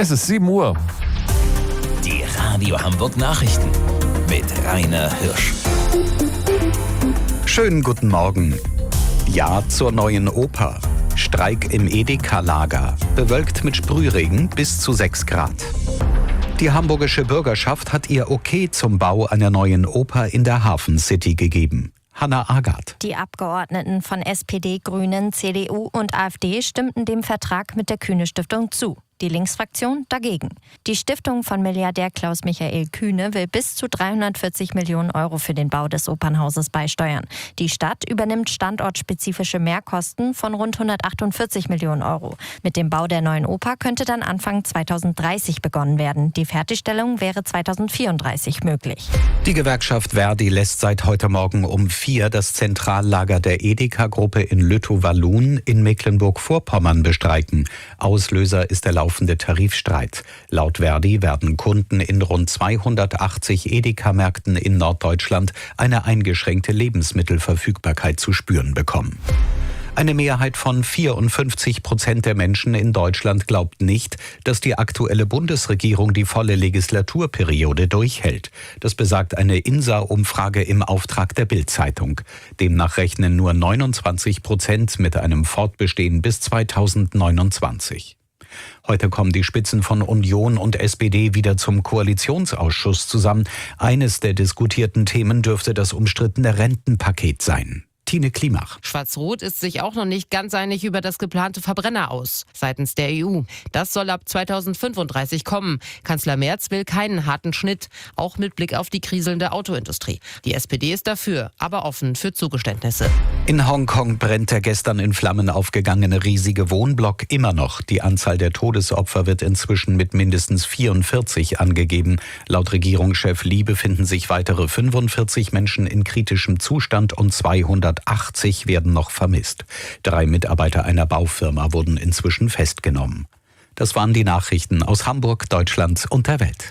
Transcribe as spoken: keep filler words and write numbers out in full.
Es ist sieben Uhr. Die Radio Hamburg Nachrichten mit Rainer Hirsch. Schönen guten Morgen. Ja zur neuen Oper. Streik im Edeka-Lager. Bewölkt mit Sprühregen bis zu sechs Grad. Die hamburgische Bürgerschaft hat ihr Okay zum Bau einer neuen Oper in der Hafen City gegeben. Hannah Agath. Die Abgeordneten von S P D, Grünen, C D U und AfD stimmten dem Vertrag mit der Kühne-Stiftung zu. Die Linksfraktion dagegen. Die Stiftung von Milliardär Klaus-Michael Kühne will bis zu dreihundertvierzig Millionen Euro für den Bau des Opernhauses beisteuern. Die Stadt übernimmt standortspezifische Mehrkosten von rund hundertachtundvierzig Millionen Euro. Mit dem Bau der neuen Oper könnte dann Anfang zweitausenddreißig begonnen werden. Die Fertigstellung wäre zweitausendvierunddreißig möglich. Die Gewerkschaft Verdi lässt seit heute Morgen um vier das Zentrallager der Edeka-Gruppe in Lüttow-Wallun in Mecklenburg-Vorpommern bestreiken. Auslöser ist der laufende Tarifstreit. Laut Verdi werden Kunden in rund zweihundertachtzig Edeka-Märkten in Norddeutschland eine eingeschränkte Lebensmittelverfügbarkeit zu spüren bekommen. Eine Mehrheit von vierundfünfzig Prozent der Menschen in Deutschland glaubt nicht, dass die aktuelle Bundesregierung die volle Legislaturperiode durchhält. Das besagt eine INSA-Umfrage im Auftrag der Bild-Zeitung. Demnach rechnen nur neunundzwanzig Prozent mit einem Fortbestehen bis zweitausendneunundzwanzig. Heute kommen die Spitzen von Union und S P D wieder zum Koalitionsausschuss zusammen. Eines der diskutierten Themen dürfte das umstrittene Rentenpaket sein. Tine Klimach. Schwarz-Rot ist sich auch noch nicht ganz einig über das geplante Verbrenner aus seitens der E U. Das soll ab zweitausendfünfunddreißig kommen. Kanzler Merz will keinen harten Schnitt, auch mit Blick auf die kriselnde Autoindustrie. Die S P D ist dafür, aber offen für Zugeständnisse. In Hongkong brennt der gestern in Flammen aufgegangene riesige Wohnblock immer noch. Die Anzahl der Todesopfer wird inzwischen mit mindestens vierundvierzig angegeben. Laut Regierungschef Li befinden sich weitere fünfundvierzig Menschen in kritischem Zustand und zweihundertachtzig werden noch vermisst. Drei Mitarbeiter einer Baufirma wurden inzwischen festgenommen. Das waren die Nachrichten aus Hamburg, Deutschland und der Welt.